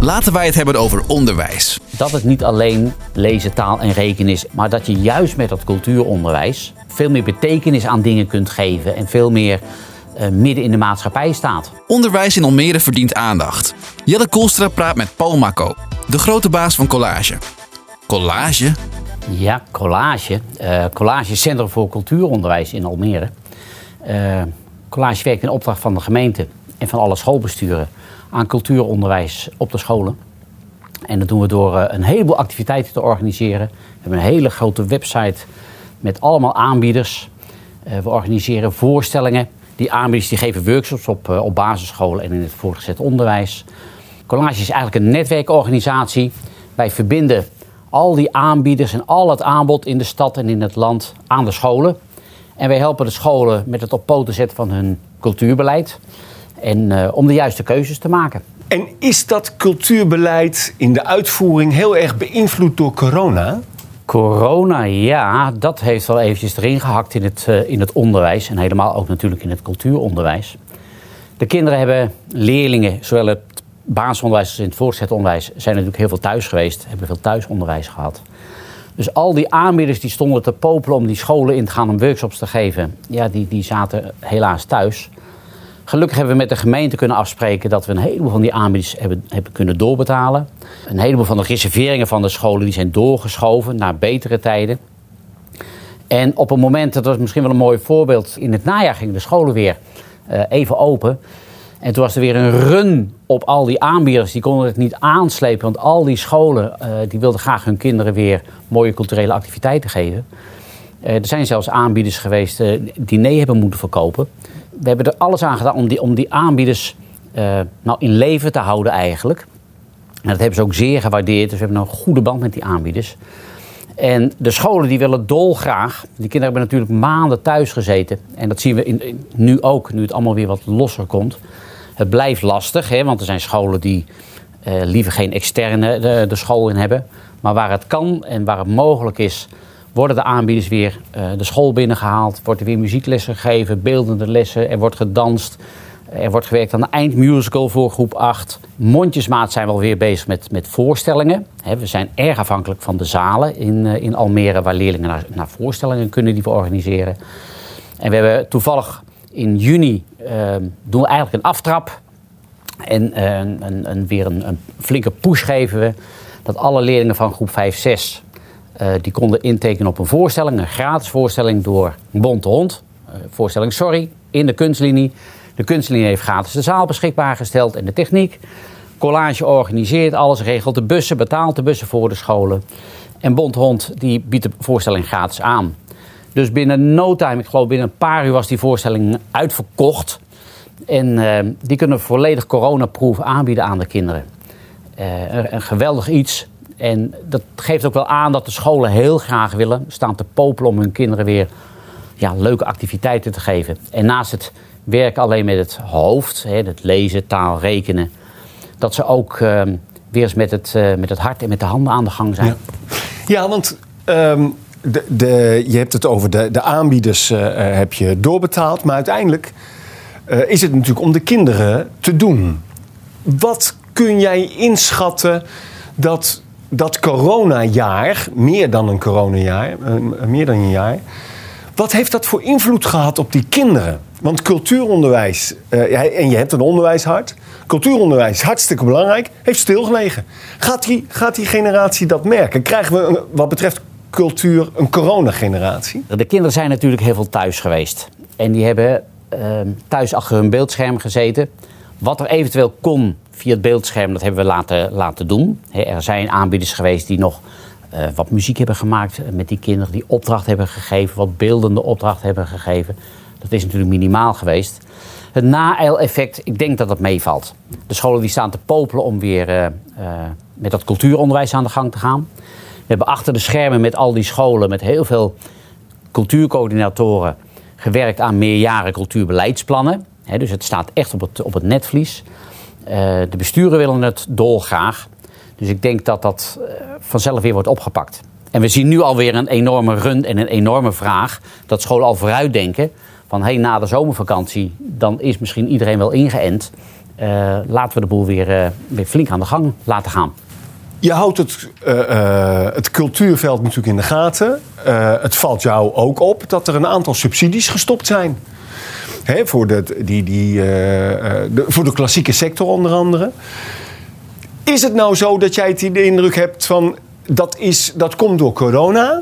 Laten wij het hebben over onderwijs. Dat het niet alleen lezen, taal en rekenen is, maar dat je juist met dat cultuuronderwijs veel meer betekenis aan dingen kunt geven en veel meer midden in de maatschappij staat. Onderwijs in Almere verdient aandacht. Jelle Koolstra praat met Paul Makko, de grote baas van Collage. Collage? Ja, Collage. Collage is Centrum voor Cultuuronderwijs in Almere. Collage werkt in opdracht van de gemeente en van alle schoolbesturen aan cultuuronderwijs op de scholen. En dat doen we door een heleboel activiteiten te organiseren. We hebben een hele grote website met allemaal aanbieders. We organiseren voorstellingen. Die aanbieders die geven workshops op basisscholen en in het voortgezet onderwijs. Collage is eigenlijk een netwerkorganisatie. Wij verbinden al die aanbieders en al het aanbod in de stad en in het land aan de scholen. En wij helpen de scholen met het op poten zetten van hun cultuurbeleid. En om de juiste keuzes te maken. En is dat cultuurbeleid in de uitvoering heel erg beïnvloed door corona? Corona, ja, dat heeft wel eventjes erin gehakt in het onderwijs. En helemaal ook natuurlijk in het cultuuronderwijs. De kinderen hebben leerlingen, zowel het basisonderwijs als in het voortgezet onderwijs, zijn natuurlijk heel veel thuis geweest. Hebben veel thuisonderwijs gehad. Dus al die aanbieders die stonden te popelen om die scholen in te gaan om workshops te geven. Ja, die zaten helaas thuis. Gelukkig hebben we met de gemeente kunnen afspreken dat we een heleboel van die aanbieders hebben kunnen doorbetalen. Een heleboel van de reserveringen van de scholen die zijn doorgeschoven naar betere tijden. En op een moment, dat was misschien wel een mooi voorbeeld, in het najaar gingen de scholen weer even open. En toen was er weer een run op al die aanbieders. Die konden het niet aanslepen, want al die scholen die wilden graag hun kinderen weer mooie culturele activiteiten geven. Er zijn zelfs aanbieders geweest die nee hebben moeten verkopen. We hebben er alles aan gedaan om die aanbieders in leven te houden eigenlijk. En dat hebben ze ook zeer gewaardeerd. Dus we hebben een goede band met die aanbieders. En de scholen die willen dolgraag. Die kinderen hebben natuurlijk maanden thuis gezeten. En dat zien we nu ook, nu het allemaal weer wat losser komt. Het blijft lastig, hè, want er zijn scholen die liever geen externe de school in hebben. Maar waar het kan en waar het mogelijk is, worden de aanbieders weer de school binnengehaald. Wordt er weer muzieklessen gegeven, beeldende lessen. Er wordt gedanst. Er wordt gewerkt aan de eindmusical voor groep 8. Mondjesmaat zijn we alweer bezig met voorstellingen. We zijn erg afhankelijk van de zalen in Almere, waar leerlingen naar voorstellingen kunnen die we organiseren. En we hebben toevallig in juni doen we eigenlijk een aftrap. En weer een flinke push geven we. Dat alle leerlingen van groep 5, 6... die konden intekenen op een voorstelling, een gratis voorstelling door Bonte Hond. Voorstelling Sorry, in de kunstlinie. De kunstlinie heeft gratis de zaal beschikbaar gesteld en de techniek. Collage organiseert alles, regelt de bussen, betaalt de bussen voor de scholen. En Bonte Hond die biedt de voorstelling gratis aan. Dus binnen no time, ik geloof binnen een paar uur, was die voorstelling uitverkocht. En die kunnen we volledig coronaproof aanbieden aan de kinderen. Een geweldig iets. En dat geeft ook wel aan dat de scholen heel graag willen staan te popelen om hun kinderen weer leuke activiteiten te geven. En naast het werken alleen met het hoofd, het lezen, taal, rekenen, dat ze ook weer eens met het hart en met de handen aan de gang zijn. Ja, want je hebt het over de aanbieders heb je doorbetaald, maar uiteindelijk is het natuurlijk om de kinderen te doen. Wat kun jij inschatten dat coronajaar, meer dan een jaar, wat heeft dat voor invloed gehad op die kinderen? Want cultuuronderwijs, en je hebt een onderwijshart, cultuuronderwijs is hartstikke belangrijk, heeft stilgelegen. Gaat die generatie dat merken? Krijgen we wat betreft cultuur een coronageneratie? De kinderen zijn natuurlijk heel veel thuis geweest. En die hebben thuis achter hun beeldscherm gezeten. Wat er eventueel kon via het beeldscherm, dat hebben we laten doen. Er zijn aanbieders geweest die nog wat muziek hebben gemaakt met die kinderen, die opdracht hebben gegeven, wat beeldende opdracht hebben gegeven. Dat is natuurlijk minimaal geweest. Het na-eileffect, ik denk dat dat meevalt. De scholen die staan te popelen om weer met dat cultuuronderwijs aan de gang te gaan. We hebben achter de schermen met al die scholen, met heel veel cultuurcoördinatoren, gewerkt aan meerjaren cultuurbeleidsplannen. Dus het staat echt op het netvlies. De besturen willen het dolgraag. Dus ik denk dat dat vanzelf weer wordt opgepakt. En we zien nu alweer een enorme run en een enorme vraag. Dat scholen al vooruitdenken van na de zomervakantie, dan is misschien iedereen wel ingeënt. laten we de boel weer flink aan de gang laten gaan. Je houdt het cultuurveld natuurlijk in de gaten. Het valt jou ook op dat er een aantal subsidies gestopt zijn. Voor de klassieke sector onder andere. Is het nou zo dat jij de indruk hebt van dat komt door corona?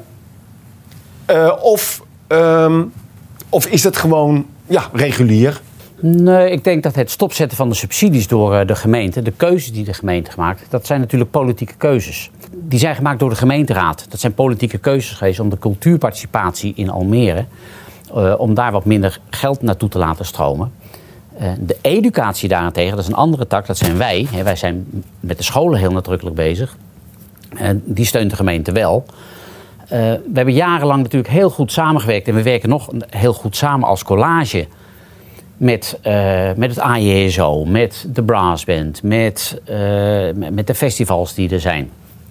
Of is het gewoon regulier? Nee, ik denk dat het stopzetten van de subsidies door de gemeente, de keuzes die de gemeente gemaakt, dat zijn natuurlijk politieke keuzes. Die zijn gemaakt door de gemeenteraad. Dat zijn politieke keuzes geweest om de cultuurparticipatie in Almere, om daar wat minder geld naartoe te laten stromen. De educatie daarentegen, dat is een andere tak, dat zijn wij. Wij zijn met de scholen heel nadrukkelijk bezig. Die steunt de gemeente wel. We hebben jarenlang natuurlijk heel goed samengewerkt en we werken nog heel goed samen als collage. Met het AJSO, met de brassband, met de festivals die er zijn.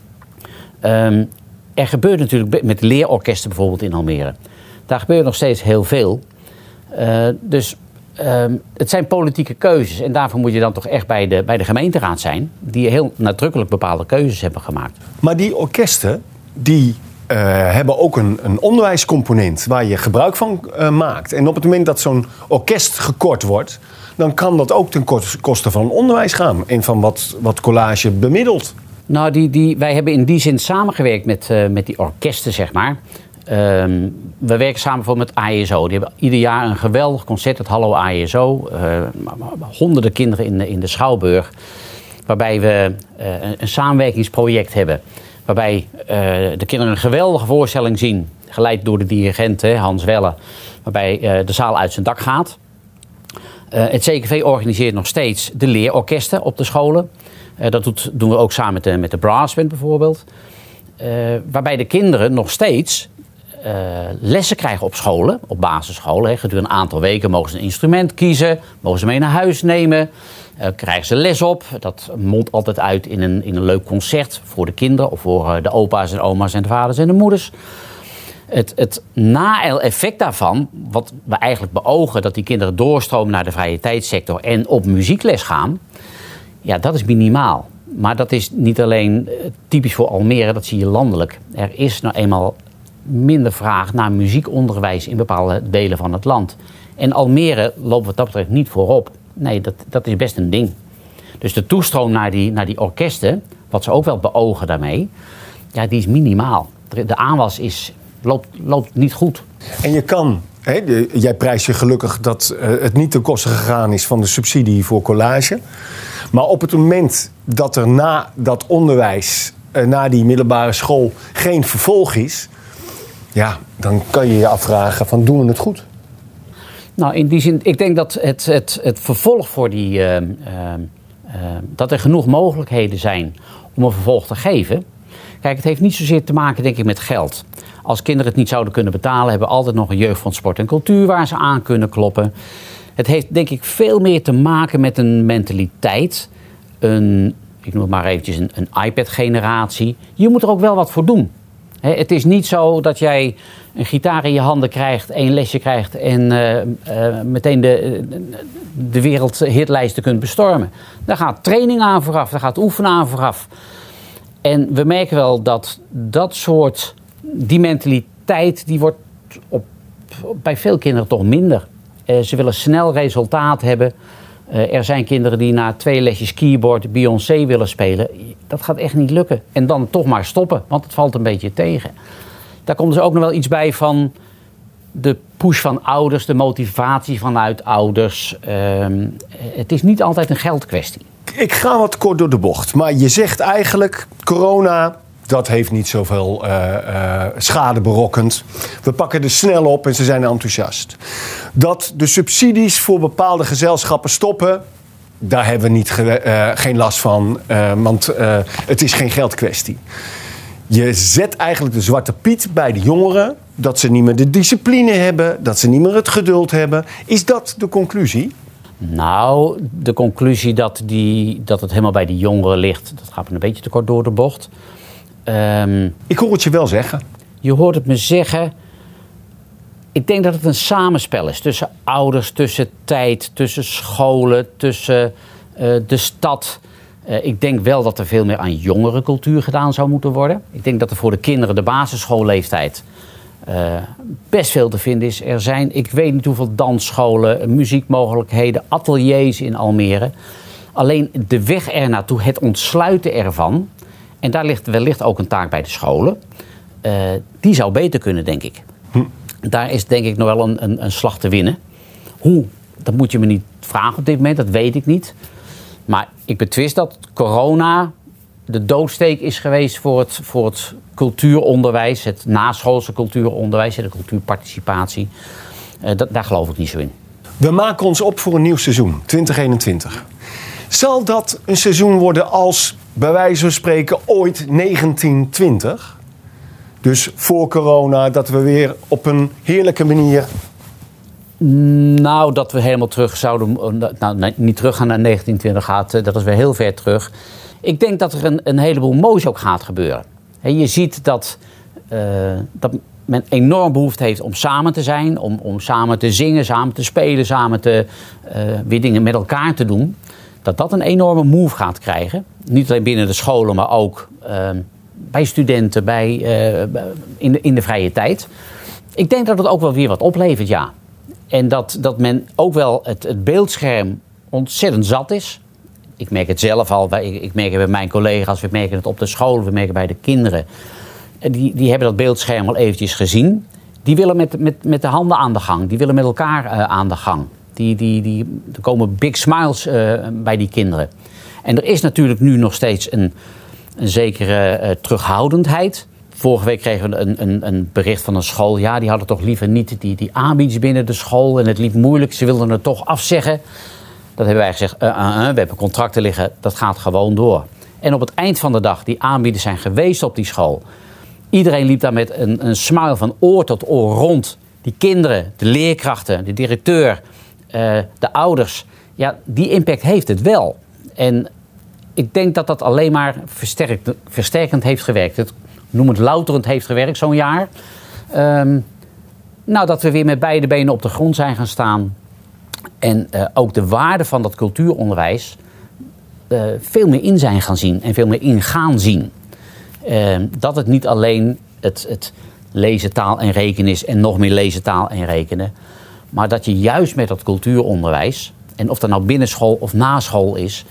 Er gebeurt natuurlijk met leerorkesten bijvoorbeeld in Almere. Daar gebeurt nog steeds heel veel. Het zijn politieke keuzes. En daarvoor moet je dan toch echt bij de gemeenteraad zijn. Die heel nadrukkelijk bepaalde keuzes hebben gemaakt. Maar die orkesten, die hebben ook een onderwijscomponent waar je gebruik van maakt. En op het moment dat zo'n orkest gekort wordt, dan kan dat ook ten koste van onderwijs gaan. En van wat collage bemiddelt. Nou, wij hebben in die zin samengewerkt met die orkesten, zeg maar. We werken samen bijvoorbeeld met AJSO. Die hebben ieder jaar een geweldig concert, het Hallo AJSO. Honderden kinderen in de Schouwburg. Waarbij we een samenwerkingsproject hebben. Waarbij de kinderen een geweldige voorstelling zien. Geleid door de dirigent Hans Welle. Waarbij de zaal uit zijn dak gaat. Het CKV organiseert nog steeds de leerorkesten op de scholen. Dat doen we ook samen met de brassband bijvoorbeeld. Waarbij de kinderen nog steeds lessen krijgen op scholen, op basisscholen. Gedurende een aantal weken mogen ze een instrument kiezen, mogen ze mee naar huis nemen, krijgen ze les op. Dat mondt altijd uit in een leuk concert voor de kinderen of voor de opa's en oma's en de vaders en de moeders. Het na-effect daarvan, wat we eigenlijk beogen, dat die kinderen doorstromen naar de vrije tijdssector en op muziekles gaan, ja, dat is minimaal. Maar dat is niet alleen typisch voor Almere, dat zie je landelijk. Er is nou eenmaal minder vraag naar muziekonderwijs in bepaalde delen van het land. En Almere loopt wat dat betreft niet voorop. Nee, dat is best een ding. Dus de toestroom naar die orkesten, wat ze ook wel beogen daarmee, ja, die is minimaal. De aanwas loopt niet goed. En je kan, jij prijst je gelukkig dat het niet ten koste gegaan is van de subsidie voor collage. Maar op het moment dat er na dat onderwijs, na die middelbare school, geen vervolg is, ja, dan kan je je afvragen van, doen we het goed? Nou, in die zin, ik denk dat het vervolg voor dat er genoeg mogelijkheden zijn om een vervolg te geven. Kijk, het heeft niet zozeer te maken, denk ik, met geld. Als kinderen het niet zouden kunnen betalen, hebben we altijd nog een jeugdfonds sport en cultuur waar ze aan kunnen kloppen. Het heeft, denk ik, veel meer te maken met een mentaliteit. Ik noem het maar eventjes een iPad-generatie. Je moet er ook wel wat voor doen. Het is niet zo dat jij een gitaar in je handen krijgt, 1 lesje krijgt en meteen de wereldhitlijsten kunt bestormen. Daar gaat training aan vooraf, daar gaat oefenen aan vooraf. En we merken wel dat soort, die mentaliteit, die wordt bij veel kinderen toch minder. Ze willen snel resultaat hebben. Er zijn kinderen die na 2 lesjes keyboard Beyoncé willen spelen. Dat gaat echt niet lukken. En dan toch maar stoppen, want het valt een beetje tegen. Daar komt dus ook nog wel iets bij van de push van ouders, de motivatie vanuit ouders. Het is niet altijd een geldkwestie. Ik ga wat kort door de bocht, maar je zegt eigenlijk, corona, dat heeft niet zoveel schade berokkend. We pakken er snel op en ze zijn enthousiast. Dat de subsidies voor bepaalde gezelschappen stoppen, daar hebben we geen last van, want het is geen geldkwestie. Je zet eigenlijk de zwarte piet bij de jongeren, dat ze niet meer de discipline hebben, dat ze niet meer het geduld hebben. Is dat de conclusie? Nou, de conclusie dat het helemaal bij die jongeren ligt, dat gaat me een beetje te kort door de bocht. Ik hoor het je wel zeggen. Je hoort het me zeggen. Ik denk dat het een samenspel is tussen ouders, tussen tijd, tussen scholen, tussen de stad. Ik denk wel dat er veel meer aan jongere cultuur gedaan zou moeten worden. Ik denk dat er voor de kinderen de basisschoolleeftijd best veel te vinden is. Er zijn, ik weet niet hoeveel dansscholen, muziekmogelijkheden, ateliers in Almere. Alleen de weg ernaartoe, het ontsluiten ervan. En daar ligt wellicht ook een taak bij de scholen. Die zou beter kunnen, denk ik. Daar is denk ik nog wel een slag te winnen. Hoe? Dat moet je me niet vragen op dit moment, dat weet ik niet. Maar ik betwist dat corona de doodsteek is geweest voor het cultuuronderwijs, het naschoolse cultuuronderwijs, de cultuurparticipatie. Daar geloof ik niet zo in. We maken ons op voor een nieuw seizoen, 2021. Zal dat een seizoen worden als, bij wijze van spreken, ooit 1920? Dus voor corona, dat we weer op een heerlijke manier... Nou, dat we helemaal terug zouden... Nou, niet terug gaan naar 1920 gaat, dat is weer heel ver terug. Ik denk dat er een heleboel moois ook gaat gebeuren. Je ziet dat men enorm behoefte heeft om samen te zijn, om samen te zingen, samen te spelen, samen weer dingen met elkaar te doen. Dat een enorme move gaat krijgen. Niet alleen binnen de scholen, maar ook bij studenten, in de vrije tijd. Ik denk dat het ook wel weer wat oplevert, ja. En dat men ook wel het beeldscherm ontzettend zat is. Ik merk het zelf al, ik merk het bij mijn collega's, we merken het op de school, we merken bij de kinderen. Die hebben dat beeldscherm al eventjes gezien. Die willen met de handen aan de gang, die willen met elkaar aan de gang. Er komen big smiles bij die kinderen. En er is natuurlijk nu nog steeds een zekere terughoudendheid. Vorige week kregen we een bericht van een school. Ja, die hadden toch liever niet die aanbieders binnen de school. En het liep moeilijk, ze wilden het toch afzeggen. Dat hebben wij gezegd, we hebben contracten liggen, dat gaat gewoon door. En op het eind van de dag, die aanbieders zijn geweest op die school. Iedereen liep daar met een smile van oor tot oor rond. Die kinderen, de leerkrachten, de directeur, de ouders. Ja, die impact heeft het wel. En ik denk dat dat alleen maar versterkend heeft gewerkt. Noem het louterend heeft gewerkt, zo'n jaar. Dat we weer met beide benen op de grond zijn gaan staan. En ook de waarde van dat cultuuronderwijs veel meer in zijn gaan zien. En veel meer in gaan zien. Dat het niet alleen het lezen, taal en rekenen is. En nog meer lezen, taal en rekenen. Maar dat je juist met dat cultuuronderwijs. En of dat nou binnenschool of naschool is.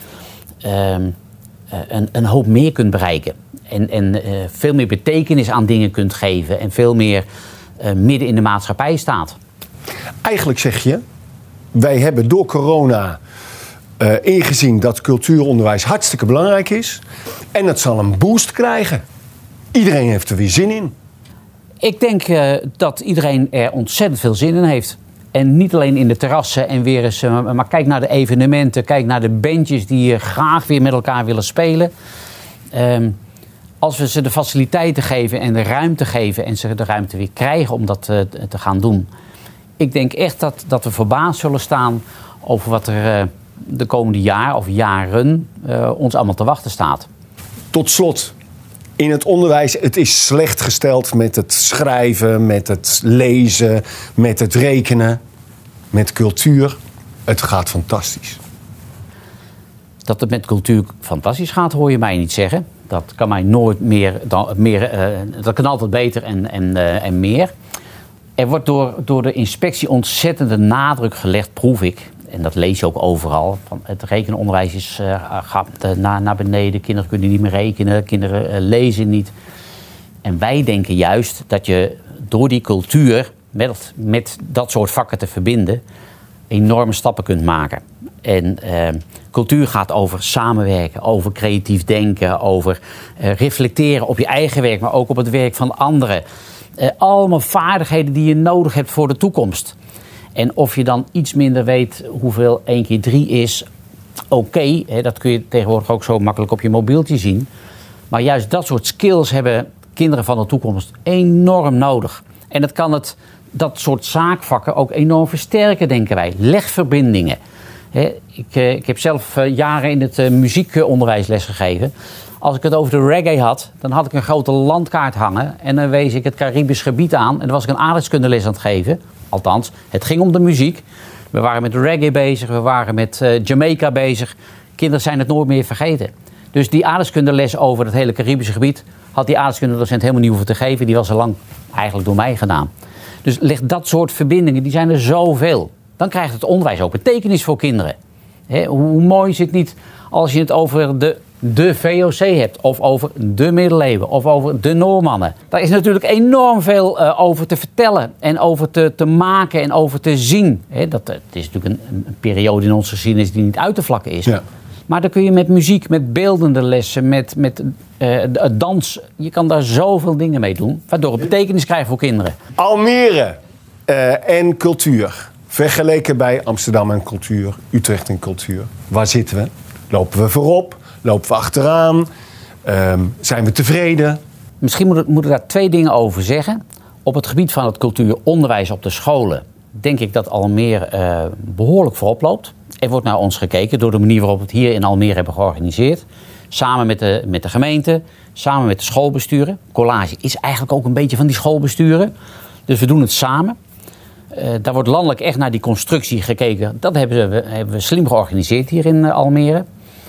Een hoop meer kunt bereiken. En veel meer betekenis aan dingen kunt geven. En veel meer midden in de maatschappij staat. Eigenlijk zeg je, wij hebben door corona ingezien dat cultuuronderwijs hartstikke belangrijk is. En het zal een boost krijgen. Iedereen heeft er weer zin in. Ik denk dat iedereen er ontzettend veel zin in heeft. En niet alleen in de terrassen en weer eens, maar kijk naar de evenementen. Kijk naar de bandjes die graag weer met elkaar willen spelen. Als we ze de faciliteiten geven en de ruimte geven en ze de ruimte weer krijgen om dat te gaan doen. Ik denk echt dat we verbaasd zullen staan over wat er de komende jaar of jaren ons allemaal te wachten staat. Tot slot, in het onderwijs, het is slecht gesteld met het schrijven, met het lezen, met het rekenen, met cultuur. Het gaat fantastisch. Dat het met cultuur fantastisch gaat, hoor je mij niet zeggen. Dat kan mij nooit meer, dat kan altijd beter en meer. Er wordt door de inspectie ontzettende nadruk gelegd, proef ik. En dat lees je ook overal. Het rekenonderwijs gaat naar beneden. Kinderen kunnen niet meer rekenen. Kinderen lezen niet. En wij denken juist dat je door die cultuur met dat soort vakken te verbinden enorme stappen kunt maken. En cultuur gaat over samenwerken, over creatief denken, over reflecteren op je eigen werk, maar ook op het werk van anderen. Allemaal vaardigheden die je nodig hebt voor de toekomst. En of je dan iets minder weet hoeveel 1 keer 3 is, oké, dat kun je tegenwoordig ook zo makkelijk op je mobieltje zien. Maar juist dat soort skills hebben kinderen van de toekomst enorm nodig. En dat kan dat soort zaakvakken ook enorm versterken, denken wij. Legverbindingen. Ik heb zelf jaren in het muziekonderwijs lesgegeven. Als ik het over de reggae had, dan had ik een grote landkaart hangen. En dan wees ik het Caribisch gebied aan. En dan was ik een aardrijkskundeles aan het geven. Althans, het ging om de muziek. We waren met reggae bezig, we waren met Jamaica bezig. kinderen zijn het nooit meer vergeten. Dus die aardrijkskundeles over het hele Caribische gebied had die aardrijkskundedocent helemaal niet hoeven te geven. Die was al lang eigenlijk door mij gedaan. Dus leg dat soort verbindingen, die zijn er zoveel. Dan krijgt het onderwijs ook betekenis voor kinderen. Hoe mooi is het niet als je het over de VOC hebt, of over de middeleeuwen, of over de Noormannen. Daar is natuurlijk enorm veel over te vertellen en over te maken en over te zien. Het is natuurlijk een periode in onze geschiedenis die niet uit te vlakken is. Ja. Maar dan kun je met muziek, met beeldende lessen, met dans, je kan daar zoveel dingen mee doen, waardoor het betekenis krijgt voor kinderen. Almere en cultuur. Vergeleken bij Amsterdam en cultuur, Utrecht en cultuur. Waar zitten we? Lopen we voorop? Lopen we achteraan? Zijn we tevreden? Misschien moet ik daar 2 dingen over zeggen. Op het gebied van het cultuuronderwijs op de scholen denk ik dat Almere behoorlijk voorop loopt. Er wordt naar ons gekeken door de manier waarop we het hier in Almere hebben georganiseerd. Samen met de gemeente, samen met de schoolbesturen. Collage is eigenlijk ook een beetje van die schoolbesturen. Dus we doen het samen. Daar wordt landelijk echt naar die constructie gekeken. Dat hebben we slim georganiseerd hier in Almere.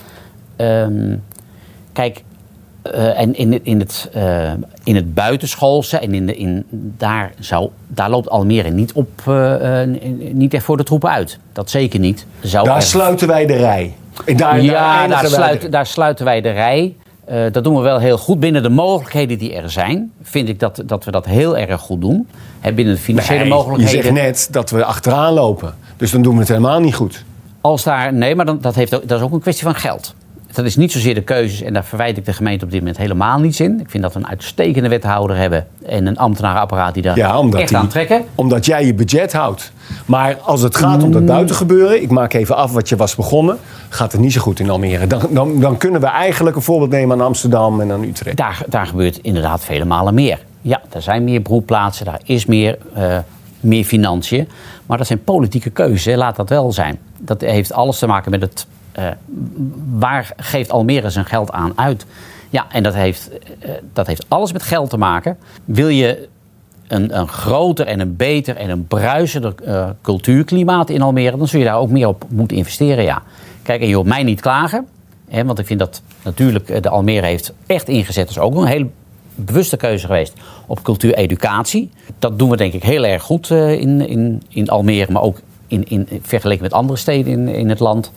Kijk, en in het buitenschoolse en daar loopt Almere niet echt voor de troepen uit. Dat zeker niet. Sluiten wij de rij. Daar sluiten wij de rij. Dat doen we wel heel goed. Binnen de mogelijkheden die er zijn, vind ik dat we dat heel erg goed doen. Binnen de financiële mogelijkheden. Je zegt net dat we achteraan lopen. Dus dan doen we het helemaal niet goed. Dat is ook een kwestie van geld. Dat is niet zozeer de keuzes en daar verwijt ik de gemeente op dit moment helemaal niets in. Ik vind dat we een uitstekende wethouder hebben en een ambtenarenapparaat die daar echt aan trekken. Omdat jij je budget houdt. Maar als het gaat om dat buitengebeuren, ik maak even af wat je was begonnen, gaat het niet zo goed in Almere. Dan kunnen we eigenlijk een voorbeeld nemen aan Amsterdam en aan Utrecht. Daar gebeurt inderdaad vele malen meer. Ja, er zijn meer beroepplaatsen, daar is meer financiën. Maar dat zijn politieke keuzes, laat dat wel zijn. Dat heeft alles te maken met het waar geeft Almere zijn geld aan uit? Ja, en dat heeft alles met geld te maken. Wil je een groter en een beter en een bruisender cultuurklimaat in Almere, dan zul je daar ook meer op moeten investeren, ja. Kijk, en je hoort mij niet klagen, want ik vind dat natuurlijk de Almere heeft echt ingezet. Dat is ook een hele bewuste keuze geweest op cultuureducatie. Dat doen we denk ik heel erg goed in Almere, maar ook in vergeleken met andere steden in het land.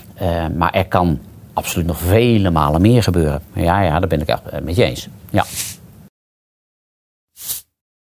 Maar er kan absoluut nog vele malen meer gebeuren. Ja, daar ben ik echt met je eens. Ja.